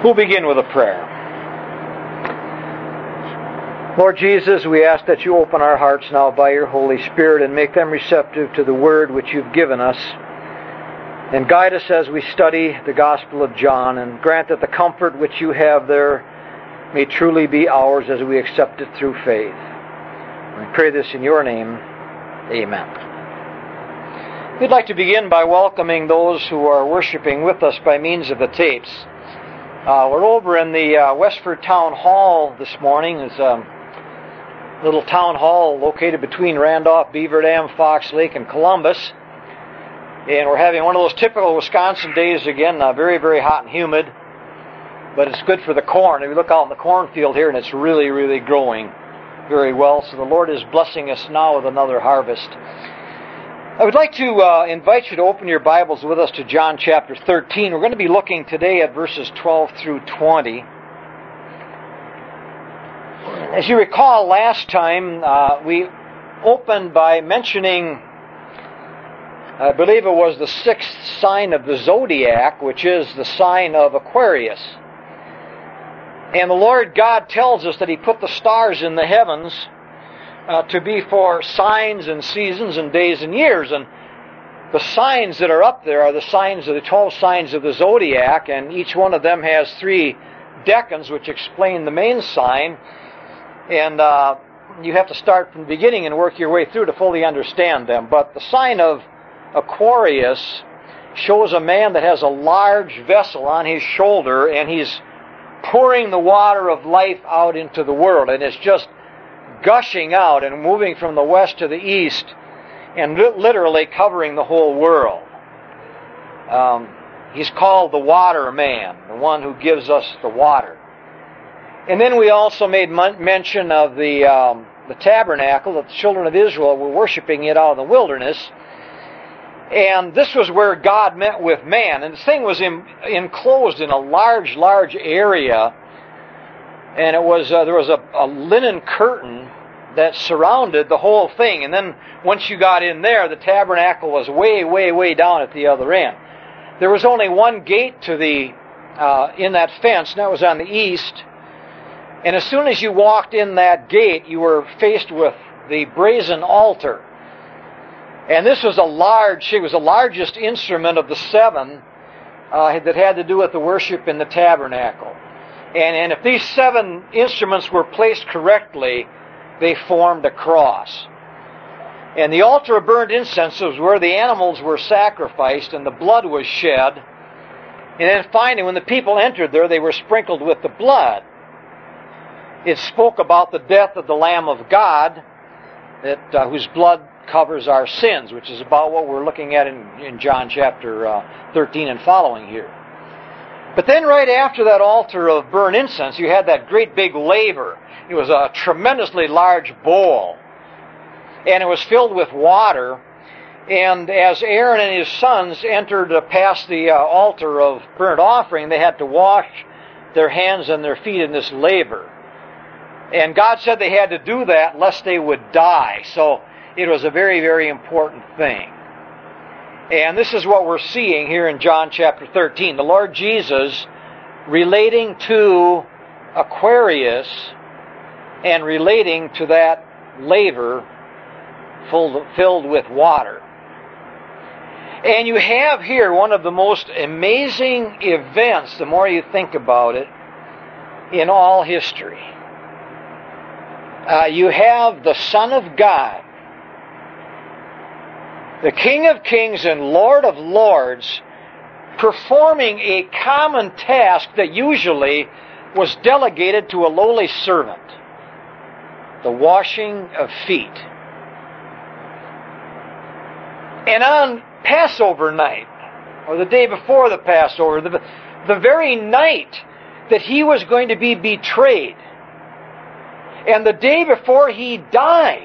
We'll begin with a prayer. Lord Jesus, we ask that you open our hearts now by your Holy Spirit and make them receptive to the word which you've given us. And guide us as we study the Gospel of John, and grant that the comfort which you have there may truly be ours as we accept it through faith. We pray this in your name. Amen. We'd like to begin by welcoming those who are worshiping with us by means of the tapes. We're over in the Westford Town Hall this morning. It's a little town hall located between Randolph, Beaver Dam, Fox Lake, and Columbus. And we're having one of those typical Wisconsin days again, very, very hot and humid. But it's good for the corn. If you look out in the cornfield here, and it's really, really growing very well. So the Lord is blessing us now with another harvest. I would like to invite you to open your Bibles with us to John chapter 13. We're going to be looking today at verses 12 through 20. As you recall, last time we opened by mentioning, I believe it was the sixth sign of the zodiac, which is the sign of Aquarius. And the Lord God tells us that He put the stars in the heavens to be for signs and seasons and days and years. And the signs that are up there are the signs of the 12 signs of the zodiac, and each one of them has 3 decans which explain the main sign. And you have to start from the beginning and work your way through to fully understand them. But the sign of Aquarius shows a man that has a large vessel on his shoulder, and he's pouring the water of life out into the world. And it's just gushing out and moving from the west to the east and literally covering the whole world. He's called the water man, the one who gives us the water. And then we also made mention of the tabernacle, that the children of Israel were worshiping it out in the wilderness. And this was where God met with man. And this thing was enclosed in a large, large area. And it was there was a linen curtain that surrounded the whole thing. And then once you got in there, the tabernacle was way, way, way down at the other end. There was only one gate to the in that fence, and that was on the east. And as soon as you walked in that gate, you were faced with the brazen altar. And this was it was the largest instrument of the 7 that had to do with the worship in the tabernacle. And if these 7 instruments were placed correctly, they formed a cross. And the altar of burnt incense was where the animals were sacrificed and the blood was shed. And then finally, when the people entered there, they were sprinkled with the blood. It spoke about the death of the Lamb of God, whose blood covers our sins, which is about what we're looking at in John chapter 13 and following here. But then right after that altar of burnt incense, you had that great big laver. It was a tremendously large bowl, and it was filled with water. And as Aaron and his sons entered past the altar of burnt offering, they had to wash their hands and their feet in this laver. And God said they had to do that lest they would die. So it was a very, very important thing. And this is what we're seeing here in John chapter 13. The Lord Jesus relating to Aquarius and relating to that laver filled with water. And you have here one of the most amazing events, the more you think about it, in all history. You have the Son of God, the King of Kings and Lord of Lords, performing a common task that usually was delegated to a lowly servant, the washing of feet. And on Passover night, or the day before the Passover, the very night that he was going to be betrayed, and the day before he died,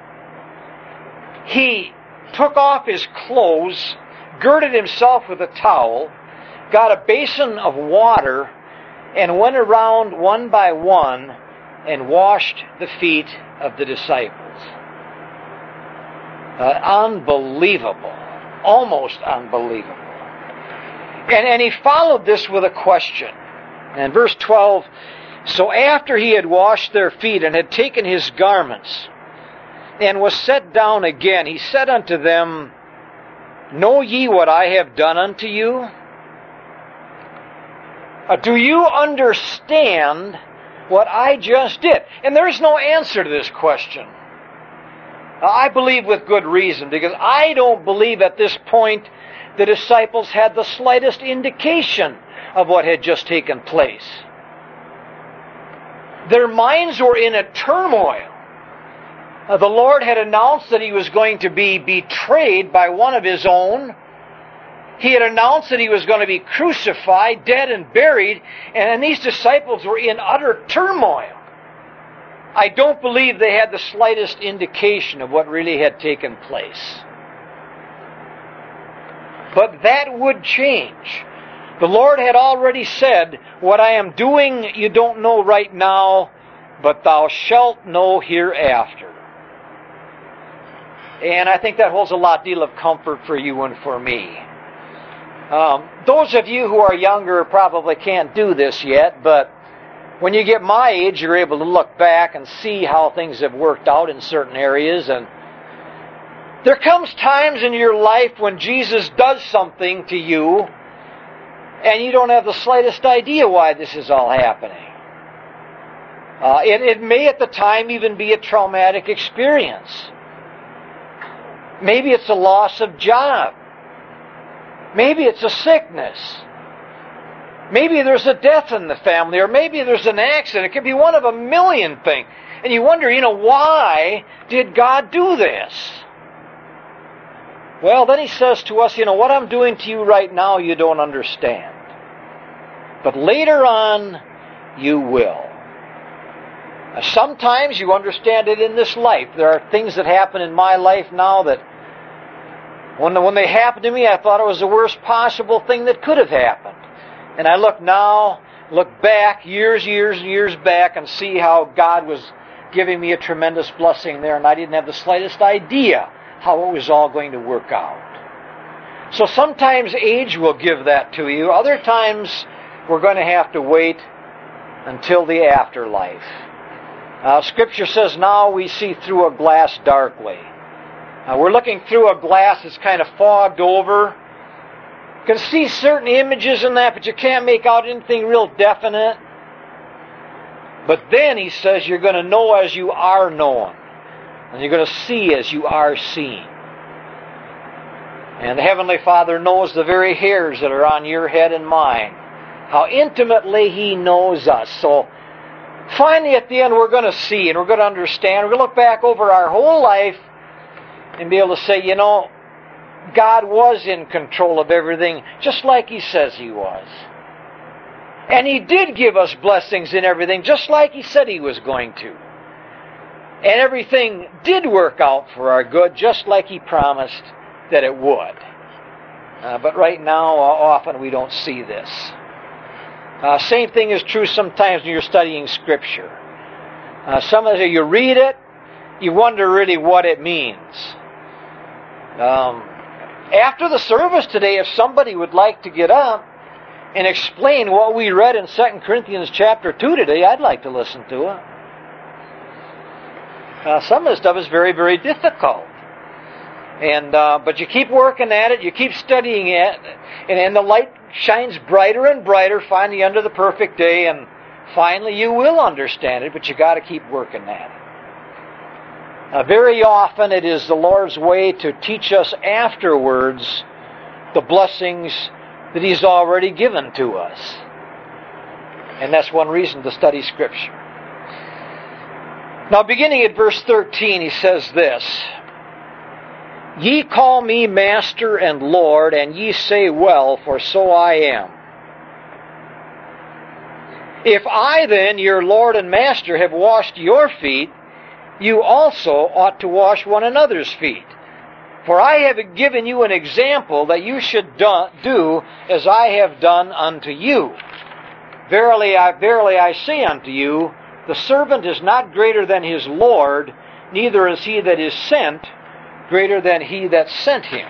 he took off his clothes, girded himself with a towel, got a basin of water, and went around one by one and washed the feet of the disciples. Unbelievable. Almost unbelievable. And he followed this with a question. And verse 12, so after he had washed their feet and had taken his garments and was set down again, he said unto them, know ye what I have done unto you? Do you understand what I just did? And there's no answer to this question. I believe with good reason, because I don't believe at this point the disciples had the slightest indication of what had just taken place. Their minds were in a turmoil. The Lord had announced that He was going to be betrayed by one of His own. He had announced that He was going to be crucified, dead, and buried, and these disciples were in utter turmoil. I don't believe they had the slightest indication of what really had taken place. But that would change. The Lord had already said, what I am doing you don't know right now, but thou shalt know hereafter. And I think that holds a deal of comfort for you and for me. Those of you who are younger probably can't do this yet, but when you get my age, you're able to look back and see how things have worked out in certain areas. And there comes times in your life when Jesus does something to you, and you don't have the slightest idea why this is all happening. It may at the time even be a traumatic experience. Maybe it's a loss of job. Maybe it's a sickness. Maybe there's a death in the family, or maybe there's an accident. It could be one of a million things. And you wonder, why did God do this? Well, then He says to us, what I'm doing to you right now, you don't understand. But later on, you will. Sometimes you understand it in this life. There are things that happen in my life now that when they happened to me, I thought it was the worst possible thing that could have happened. And I look back, years back, and see how God was giving me a tremendous blessing there, and I didn't have the slightest idea how it was all going to work out. So sometimes age will give that to you. Other times we're going to have to wait until the afterlife. Scripture says now we see through a glass darkly. We're looking through a glass that's kind of fogged over. You can see certain images in that, but you can't make out anything real definite. But then He says you're going to know as you are known. And you're going to see as you are seen. And the Heavenly Father knows the very hairs that are on your head and mine. How intimately He knows us. So finally at the end we're going to see and we're going to understand. We're going to look back over our whole life and be able to say, God was in control of everything, just like He says He was. And He did give us blessings in everything, just like He said He was going to. And everything did work out for our good, just like He promised that it would. But right now, often we don't see this. Same thing is true sometimes when you're studying Scripture. Sometimes you read it, you wonder really what it means. After the service today, if somebody would like to get up and explain what we read in 2 Corinthians chapter 2 today, I'd like to listen to it. Some of the stuff is very, very difficult. But you keep working at it, you keep studying it, and the light shines brighter and brighter finally under the perfect day, and finally you will understand it, but you got to keep working at it. Very often it is the Lord's way to teach us afterwards the blessings that He's already given to us. And that's one reason to study Scripture. Now beginning at verse 13, He says this, Ye call me Master and Lord, and ye say well, for so I am. If I then, your Lord and Master, have washed your feet, you also ought to wash one another's feet. For I have given you an example that you should do as I have done unto you. Verily I say unto you, the servant is not greater than his Lord, neither is he that is sent greater than he that sent him.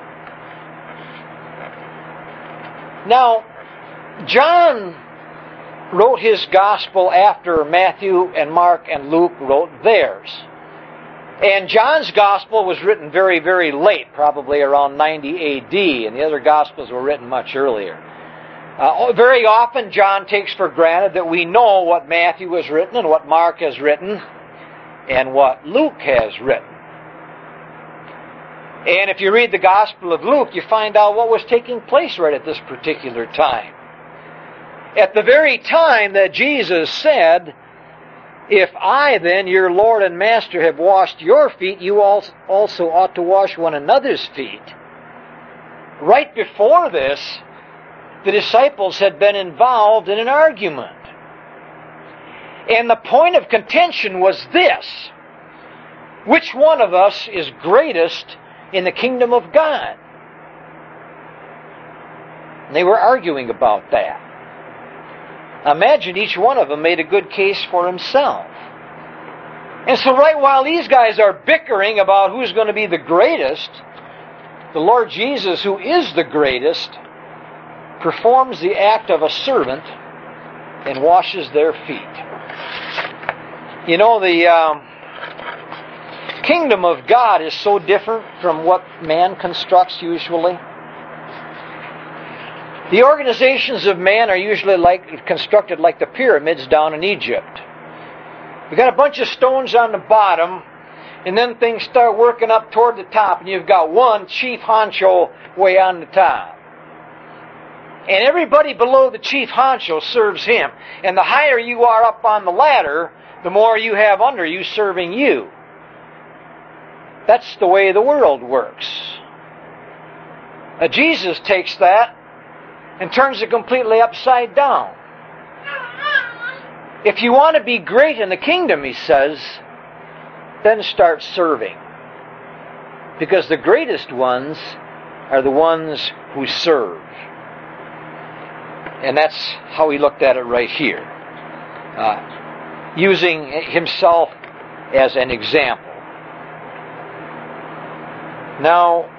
Now, John wrote his gospel after Matthew and Mark and Luke wrote theirs. And John's gospel was written very, very late, probably around 90 AD, and the other gospels were written much earlier. Very often John takes for granted that we know what Matthew has written and what Mark has written and what Luke has written. And if you read the Gospel of Luke, you find out what was taking place right at this particular time. At the very time that Jesus said, "If I then, your Lord and Master, have washed your feet, you also ought to wash one another's feet." Right before this, the disciples had been involved in an argument. And the point of contention was this: which one of us is greatest in the kingdom of God? And they were arguing about that. Imagine each one of them made a good case for himself. And so right while these guys are bickering about who's going to be the greatest, the Lord Jesus, who is the greatest, performs the act of a servant and washes their feet. You know, the kingdom of God is so different from what man constructs usually. The organizations of man are usually constructed like the pyramids down in Egypt. You've got a bunch of stones on the bottom, and then things start working up toward the top, and you've got one chief honcho way on the top. And everybody below the chief honcho serves him. And the higher you are up on the ladder, the more you have under you serving you. That's the way the world works. Now, Jesus takes that and turns it completely upside down. If you want to be great in the kingdom, he says, then start serving. Because the greatest ones are the ones who serve. And that's how he looked at it right here. Using himself as an example. Now,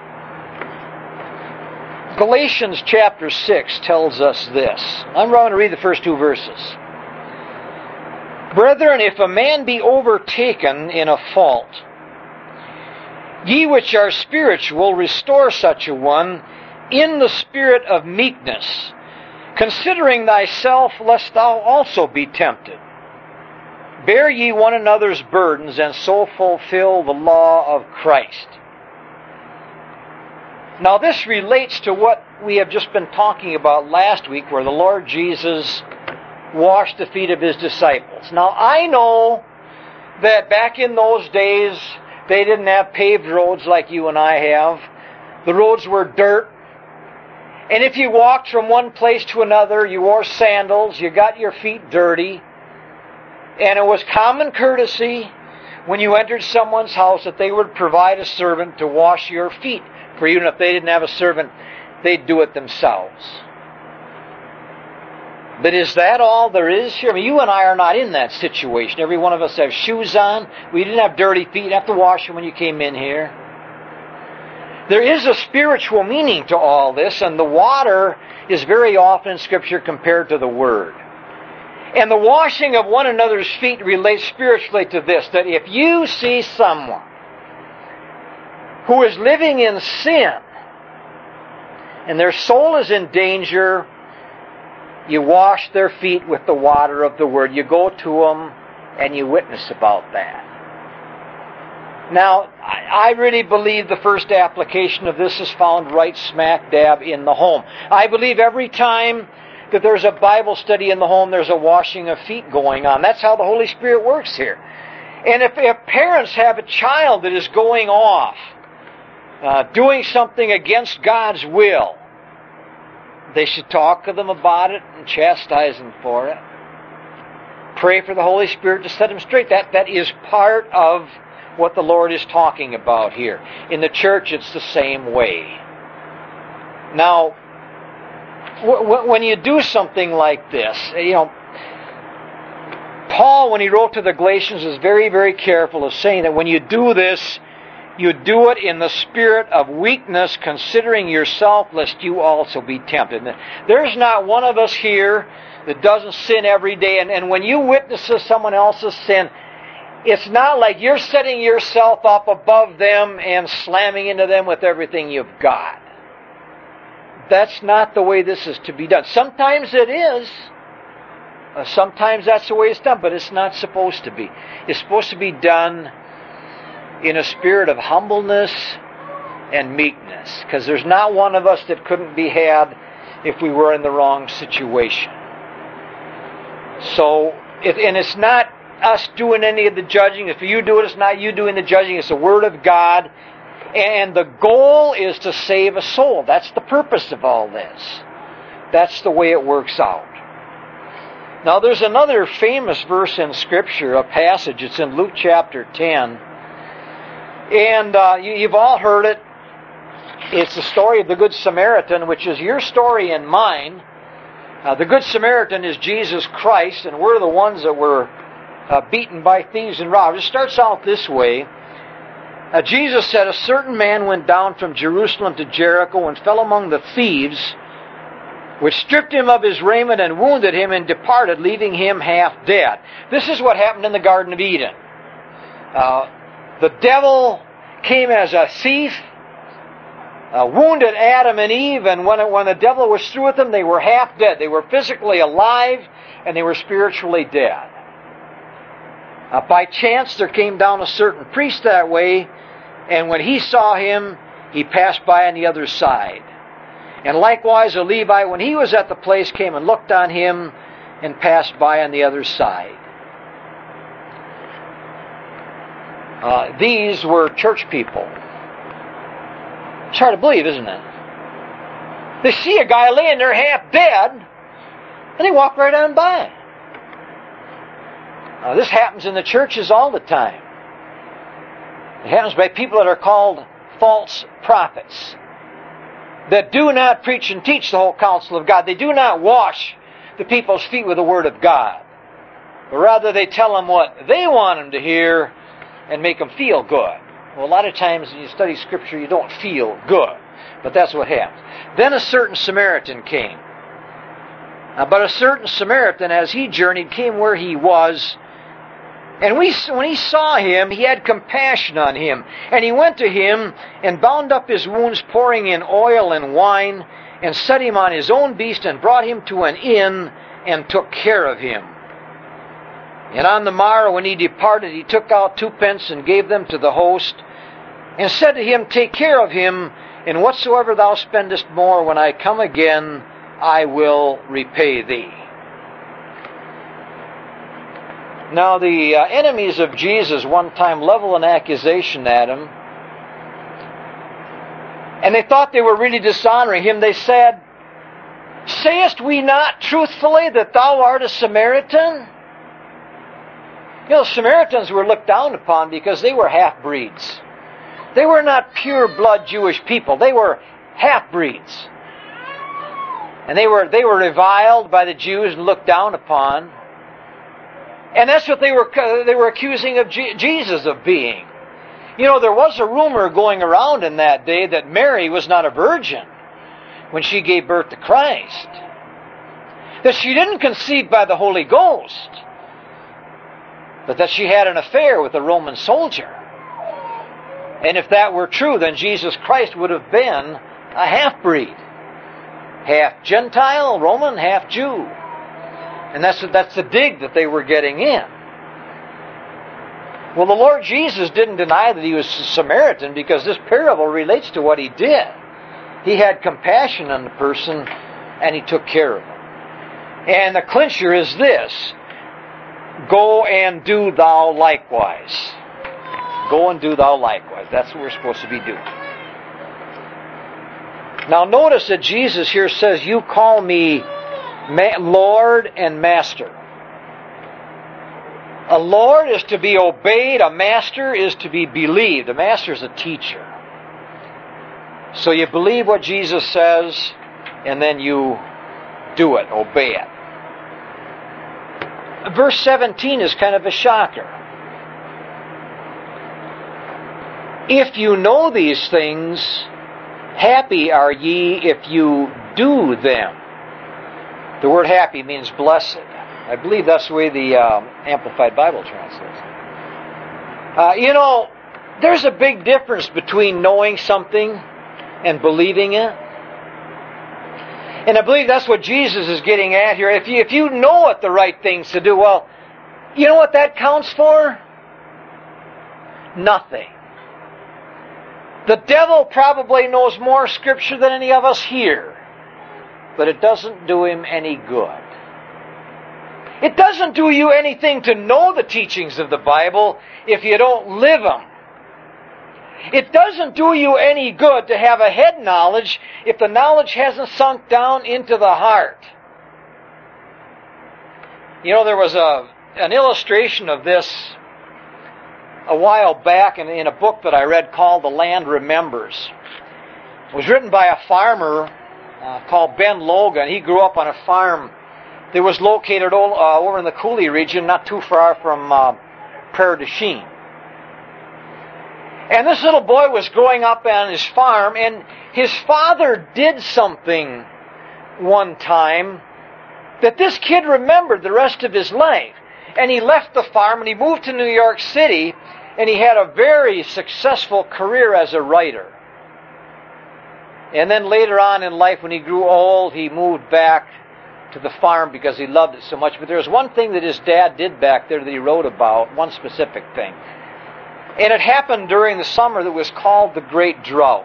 Galatians chapter 6 tells us this. I'm going to read the first two verses. "Brethren, if a man be overtaken in a fault, ye which are spiritual, restore such a one in the spirit of meekness, considering thyself, lest thou also be tempted. Bear ye one another's burdens, and so fulfill the law of Christ." Now this relates to what we have just been talking about last week, where the Lord Jesus washed the feet of his disciples. Now I know that back in those days, they didn't have paved roads like you and I have. The roads were dirt. And if you walked from one place to another, you wore sandals, you got your feet dirty. And it was common courtesy when you entered someone's house that they would provide a servant to wash your feet. For even if they didn't have a servant, they'd do it themselves. But is that all there is here? I mean, you and I are not in that situation. Every one of us have shoes on. We didn't have dirty feet. You didn't have to wash them when you came in here. There is a spiritual meaning to all this, and the water is very often in Scripture compared to the Word. And the washing of one another's feet relates spiritually to this, that if you see someone who is living in sin and their soul is in danger, you wash their feet with the water of the Word. You go to them and you witness about that. Now, I really believe the first application of this is found right smack dab in the home. I believe every time that there's a Bible study in the home, there's a washing of feet going on. That's how the Holy Spirit works here. And if parents have a child that is going off, doing something against God's will, they should talk to them about it and chastise them for it. Pray for the Holy Spirit to set them straight. That is part of what the Lord is talking about here. In the church, it's the same way. Now, when you do something like this, Paul, when he wrote to the Galatians, is very, very careful of saying that when you do this, you do it in the spirit of weakness, considering yourself, lest you also be tempted. There's not one of us here that doesn't sin every day. And when you witness someone else's sin, it's not like you're setting yourself up above them and slamming into them with everything you've got. That's not the way this is to be done. Sometimes it is. Sometimes that's the way it's done, but it's not supposed to be. It's supposed to be done in a spirit of humbleness and meekness, because there's not one of us that couldn't be had if we were in the wrong situation. So, and it's not us doing any of the judging. If you do it, it's not you doing the judging. It's the Word of God. And the goal is to save a soul. That's the purpose of all this. That's the way it works out. Now, there's another famous verse in Scripture, a passage. It's in Luke chapter 10. And you've all heard it. It's the story of the Good Samaritan, which is your story and mine. The Good Samaritan is Jesus Christ, and we're the ones that were beaten by thieves and robbers. It starts out this way. Jesus said, a certain man went down from Jerusalem to Jericho and fell among the thieves, which stripped him of his raiment and wounded him and departed, leaving him half dead. This is what happened in the Garden of Eden. The devil came as a thief, wounded Adam and Eve, and when the devil was through with them, they were half dead. They were physically alive, and they were spiritually dead. By chance, there came down a certain priest that way, and when he saw him, he passed by on the other side. And likewise, a Levite, when he was at the place, came and looked on him and passed by on the other side. These were church people. It's hard to believe, isn't it? They see a guy laying there half dead, and they walk right on by. This happens in the churches all the time. It happens by people that are called false prophets, that do not preach and teach the whole counsel of God. They do not wash the people's feet with the Word of God, but rather they tell them what they want them to hear and make them feel good. Well, a lot of times when you study Scripture, you don't feel good, but that's what happens. Then a certain Samaritan came. But a certain Samaritan, as he journeyed, came where he was, and when he saw him, he had compassion on him. And he went to him and bound up his wounds, pouring in oil and wine, and set him on his own beast, and brought him to an inn, and took care of him. And on the morrow, when he departed, he took out 2 pence and gave them to the host, and said to him, take care of him, and whatsoever thou spendest more, when I come again, I will repay thee. Now, the enemies of Jesus one time leveled an accusation at him, and they thought they were really dishonoring him. They said, sayest we not truthfully that thou art a Samaritan? You know, Samaritans were looked down upon because they were half-breeds. They were not pure-blood Jewish people. They were half-breeds. And they were reviled by the Jews and looked down upon. And that's what they were accusing of Jesus of being. You know, there was a rumor going around in that day that Mary was not a virgin when she gave birth to Christ. That she didn't conceive by the Holy Ghost, but that she had an affair with a Roman soldier. And if that were true, then Jesus Christ would have been a half-breed. Half Gentile, Roman, half Jew. And that's the dig that they were getting in. Well, the Lord Jesus didn't deny that he was a Samaritan, because this parable relates to what he did. He had compassion on the person, and he took care of him. And the clincher is this: go and do thou likewise. Go and do thou likewise. That's what we're supposed to be doing. Now notice that Jesus here says, you call me Lord and Master. A Lord is to be obeyed. A Master is to be believed. A Master is a teacher. So you believe what Jesus says, and then you do it, obey it. Verse 17 is kind of a shocker. If you know these things, happy are ye if you do them. The word happy means blessed. I believe that's the way the Amplified Bible translates it. There's a big difference between knowing something and believing it. And I believe that's what Jesus is getting at here. If you know what the right things to do, well, you know what that counts for? Nothing. The devil probably knows more Scripture than any of us here, but it doesn't do him any good. It doesn't do you anything to know the teachings of the Bible if you don't live them. It doesn't do you any good to have a head knowledge if the knowledge hasn't sunk down into the heart. There was an illustration of this a while back in a book that I read called The Land Remembers. It was written by a farmer called Ben Logan. He grew up on a farm that was located over in the Coulee region, not too far from Prairie du Chien. And this little boy was growing up on his farm, and his father did something one time that this kid remembered the rest of his life. And he left the farm and he moved to New York City, and he had a very successful career as a writer. And then later on in life, when he grew old, he moved back to the farm because he loved it so much. But there was one thing that his dad did back there that he wrote about, one specific thing. And it happened during the summer that was called the Great Drought.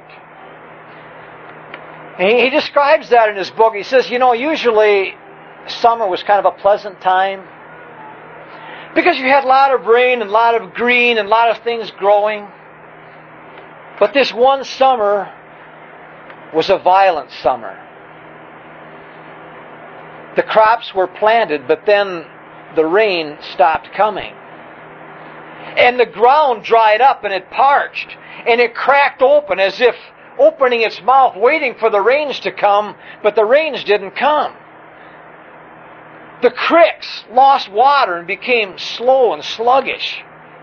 And he describes that in his book. He says, usually summer was kind of a pleasant time because you had a lot of rain and a lot of green and a lot of things growing. But this one summer was a violent summer. The crops were planted, but then the rain stopped coming. And the ground dried up and it parched. And it cracked open as if opening its mouth waiting for the rains to come, but the rains didn't come. The creeks lost water and became slow and sluggish.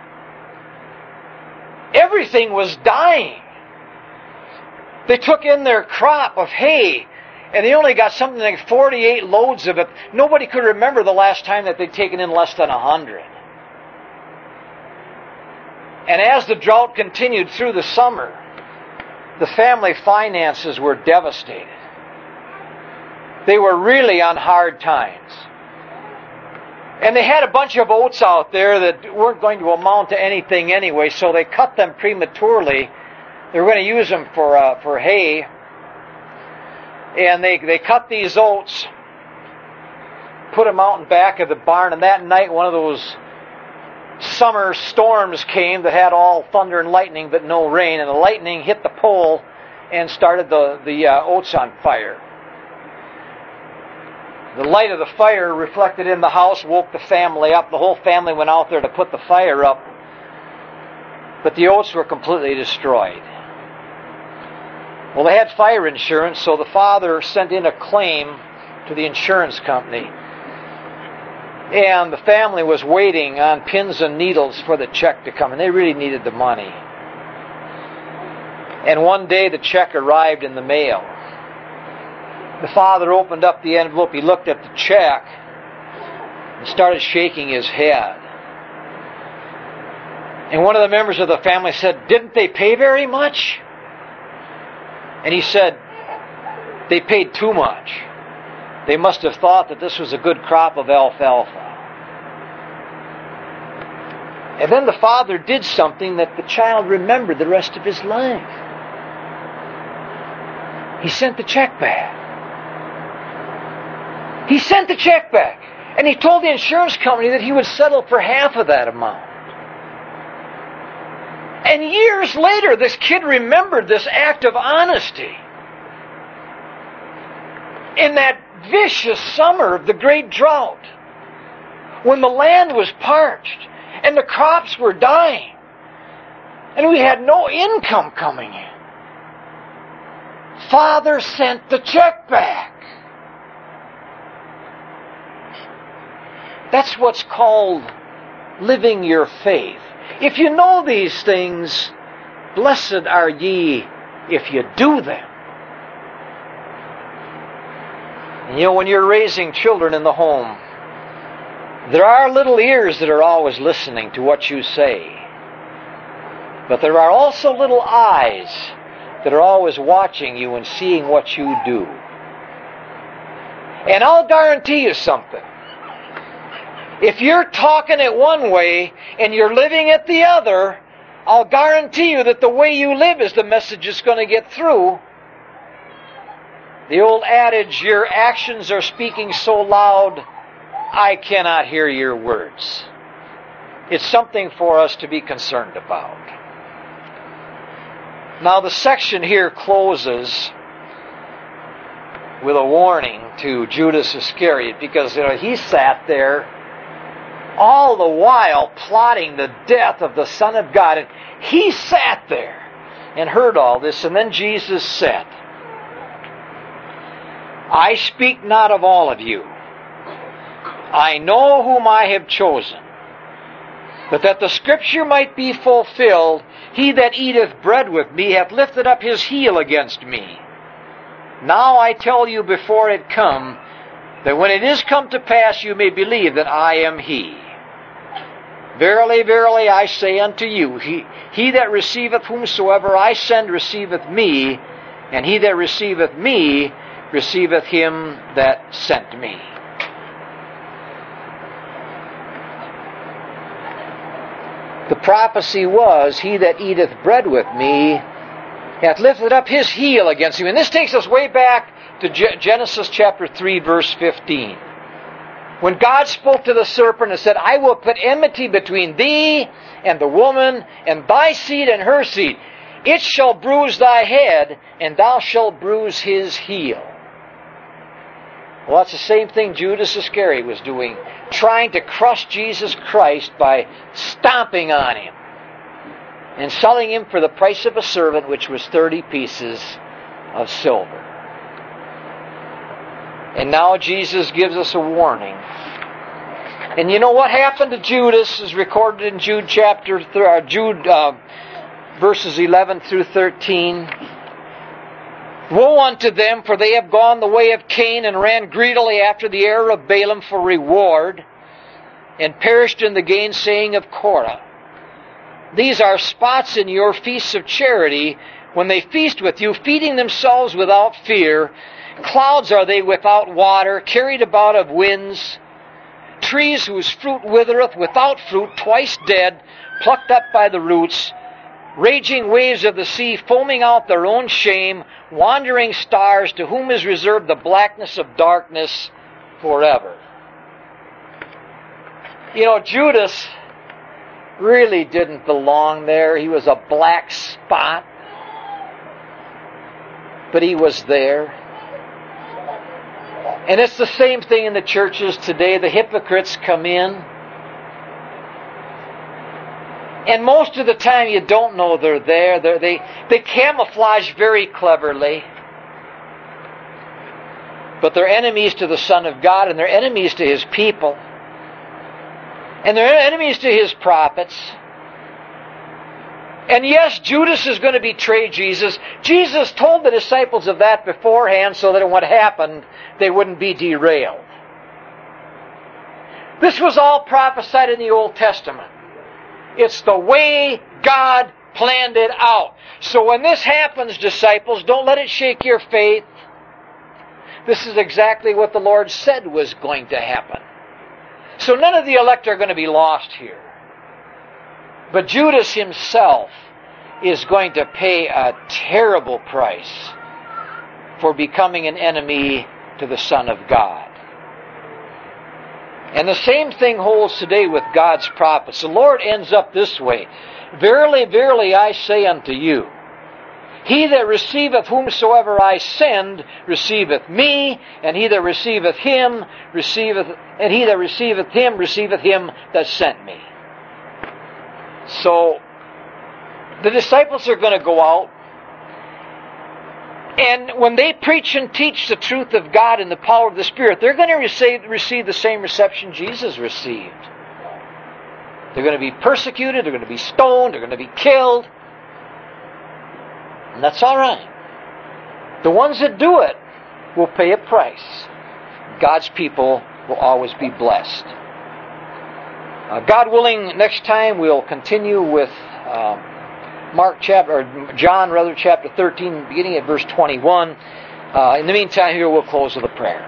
Everything was dying. They took in their crop of hay, and they only got something like 48 loads of it. Nobody could remember the last time that they'd taken in less than 100. And as the drought continued through the summer, the family finances were devastated. They were really on hard times. And they had a bunch of oats out there that weren't going to amount to anything anyway, so they cut them prematurely. They were going to use them for hay. And they cut these oats, put them out in back of the barn, and that night one of those summer storms came that had all thunder and lightning but no rain, and the lightning hit the pole and started the oats on fire. The light of the fire reflected in the house woke the family up. The whole family went out there to put the fire up, but the oats were completely destroyed. Well, they had fire insurance, so the father sent in a claim to the insurance company. And the family was waiting on pins and needles for the check to come, and they really needed the money. And one day the check arrived in the mail. The father opened up the envelope, he looked at the check, and started shaking his head. And one of the members of the family said, "Didn't they pay very much?" And he said, "They paid too much. They must have thought that this was a good crop of alfalfa." And then the father did something that the child remembered the rest of his life. He sent the check back. He sent the check back. And he told the insurance company that he would settle for half of that amount. And years later, this kid remembered this act of honesty. In that vicious summer of the great drought, when the land was parched and the crops were dying and we had no income coming in, Father sent the check back. That's what's called living your faith. If you know these things, blessed are ye if you do them. And you know, when you're raising children in the home, there are little ears that are always listening to what you say. But there are also little eyes that are always watching you and seeing what you do. And I'll guarantee you something. If you're talking it one way and you're living it the other, I'll guarantee you that the way you live is the message that's going to get through. The old adage, your actions are speaking so loud, I cannot hear your words. It's something for us to be concerned about. Now the section here closes with a warning to Judas Iscariot, because he sat there all the while plotting the death of the Son of God. And he sat there and heard all this. And then Jesus said, I speak not of all of you. I know whom I have chosen. But that the Scripture might be fulfilled, he that eateth bread with me hath lifted up his heel against me. Now I tell you before it come, that when it is come to pass you may believe that I am he. Verily, verily, I say unto you, he that receiveth whomsoever I send receiveth me, and he that receiveth me receiveth him that sent me. The prophecy was, he that eateth bread with me hath lifted up his heel against him. And this takes us way back to Genesis chapter 3, verse 15. When God spoke to the serpent and said, I will put enmity between thee and the woman, and thy seed and her seed. It shall bruise thy head, and thou shalt bruise his heel. Well, that's the same thing Judas Iscariot was doing, trying to crush Jesus Christ by stomping on him and selling him for the price of a servant, which was 30 pieces of silver. And now Jesus gives us a warning. And you know what happened to Judas is recorded in Jude verses 11 through 13. Woe unto them, for they have gone the way of Cain, and ran greedily after the error of Balaam for reward, and perished in the gainsaying of Korah. These are spots in your feasts of charity, when they feast with you, feeding themselves without fear. Clouds are they without water, carried about of winds. Trees whose fruit withereth, without fruit, twice dead, plucked up by the roots. Raging waves of the sea, foaming out their own shame. Wandering stars, to whom is reserved the blackness of darkness forever. You know, Judas really didn't belong there. He was a black spot. But he was there. And it's the same thing in the churches today. The hypocrites come in. And most of the time you don't know they're there. They camouflage very cleverly. But they're enemies to the Son of God, and they're enemies to His people. And they're enemies to His prophets. And yes, Judas is going to betray Jesus. Jesus told the disciples of that beforehand so that when what happened, they wouldn't be derailed. This was all prophesied in the Old Testament. It's the way God planned it out. So when this happens, disciples, don't let it shake your faith. This is exactly what the Lord said was going to happen. So none of the elect are going to be lost here. But Judas himself is going to pay a terrible price for becoming an enemy to the Son of God. And the same thing holds today with God's prophets. The Lord ends up this way. Verily, verily, I say unto you, he that receiveth whomsoever I send receiveth me, and he that receiveth him receiveth him that sent me. So, the disciples are going to go out, and when they preach and teach the truth of God and the power of the Spirit, they're going to receive the same reception Jesus received. They're going to be persecuted, they're going to be stoned, they're going to be killed. And that's all right. The ones that do it will pay a price. God's people will always be blessed. God willing, next time we'll continue with John chapter 13, beginning at verse 21. In the meantime, here we'll close with a prayer.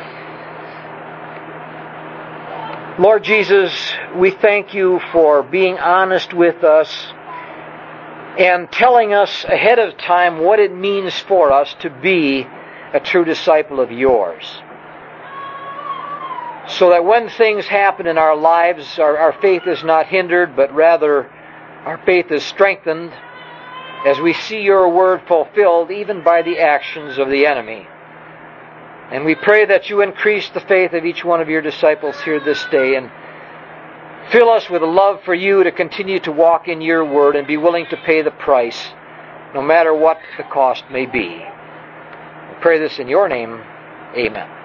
Lord Jesus, we thank you for being honest with us and telling us ahead of time what it means for us to be a true disciple of yours. So that when things happen in our lives, our faith is not hindered, but rather our faith is strengthened as we see your word fulfilled even by the actions of the enemy. And we pray that you increase the faith of each one of your disciples here this day and fill us with a love for you to continue to walk in your word and be willing to pay the price, no matter what the cost may be. We pray this in your name. Amen.